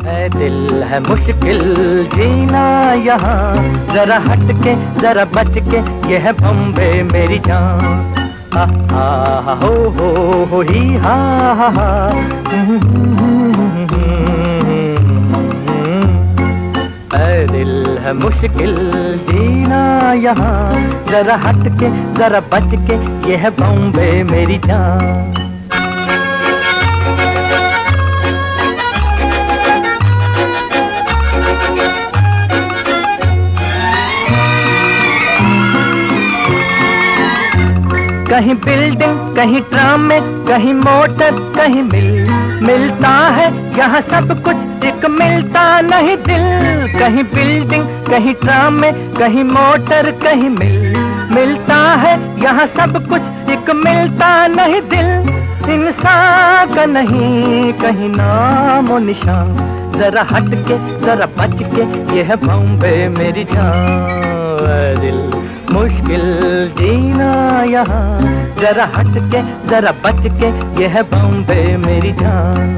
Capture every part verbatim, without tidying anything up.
है दिल है मुश्किल जीना यहाँ, जरा हट के जरा बच के, ये है बॉम्बे मेरी जान। हा हा हो हो हो ही हा हा हा। है दिल है मुश्किल जीना यहाँ, जरा हट के जरा बच के, ये है बॉम्बे मेरी जान। कहीं बिल्डिंग कहीं ट्राम में, कहीं मोटर कहीं मिल, मिलता है यहाँ सब कुछ, एक मिलता नहीं दिल। कहीं बिल्डिंग कहीं ट्राम में, कहीं मोटर कहीं मिल, मिलता है यहाँ सब कुछ, एक मिलता नहीं दिल। इंसान का नहीं कहीं नाम और निशान, जरा हट के जरा बच के, ये है बॉम्बे मेरी जान। दिल मुश्किल जीना यहाँ, जरा हट के जरा बच के, ये है बॉम्बे मेरी जान।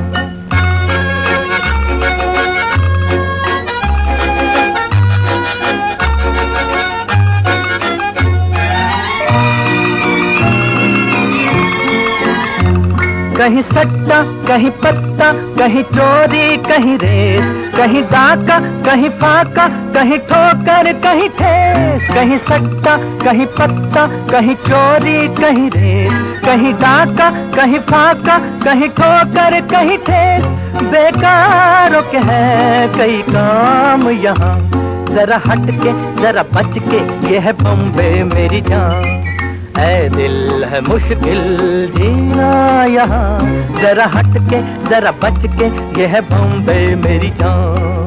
कहीं सट्टा कहीं पत्ता, कहीं चोरी कहीं रेस, कहीं डाका कहीं फाका, कहीं ठोकर कहीं ठेस। कहीं सट्टा कहीं पत्ता, कहीं चोरी कहीं रेस, कहीं डाका कहीं फाका, कहीं ठोकर कहीं ठेस। बेकारों के है कई काम यहाँ, जरा हट के जरा बच के, ये है बॉम्बे मेरी जान। ऐ दिल है मुश्किल जीना यहाँ, जरा हट के जरा बच के, ये है बॉम्बे मेरी जान।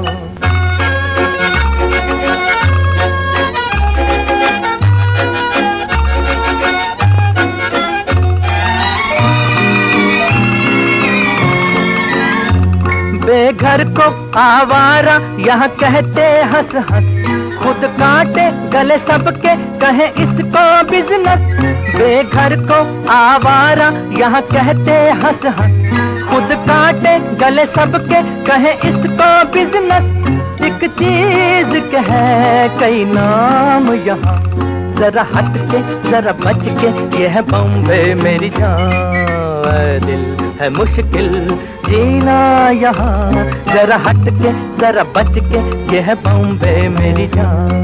बेघर को आवारा यहाँ कहते हंस हंस, खुद काटे गले सबके कहे इसको बिजनेस। बेघर को आवारा यहाँ कहते हंस हंस, खुद काटे गले सबके कहे इसको बिजनेस। एक चीज के है कई नाम यहाँ, जरा हट के जरा बच के, ये है बॉम्बे मेरी जान। दिल है मुश्किल जीना यहाँ, जरा हट के जरा बच के, ये है बॉम्बे मेरी जान।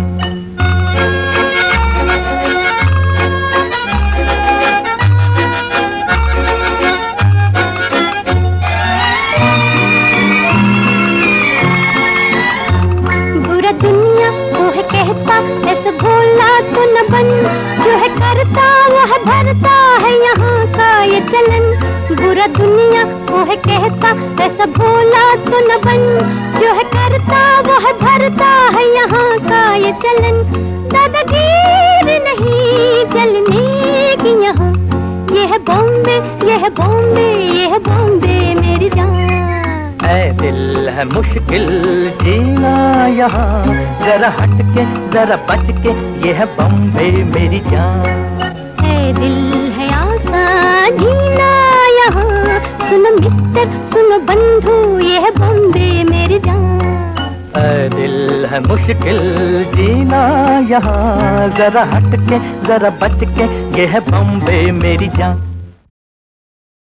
बुरा दुनिया वो है कहता, ऐसे भोला तो न बन, जो है करता वो है भरता है यहाँ का ये चलन। बुरा दुनिया वो है कहता, ऐसा भोला तो न बन, जो है करता वो है भरता है यहाँ का ये चलन। दादागीरी नहीं चलने की यहाँ, ये है बॉम्बे ये है बॉम्बे ये है बॉम्बे मेरी जान। ऐ दिल है मुश्किल जीना यहाँ, जरा हट के जरा बच के, ये है बॉम्बे मेरी जान। ऐ दिल है आसान जीना यहाँ, सुनो मिस्टर सुनो बंधु, ये है बॉम्बे मेरी जान। ऐ दिल है मुश्किल जीना यहाँ, जरा हट के जरा बच के, ये है बॉम्बे मेरी जान।